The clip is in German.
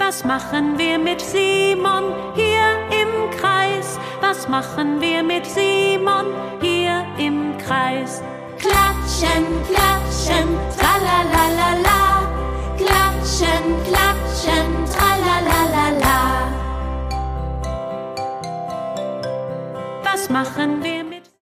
Was machen wir mit Simon hier im Kreis? Was machen wir mit Simon hier im Kreis? Klatschen, klatschen, tralala.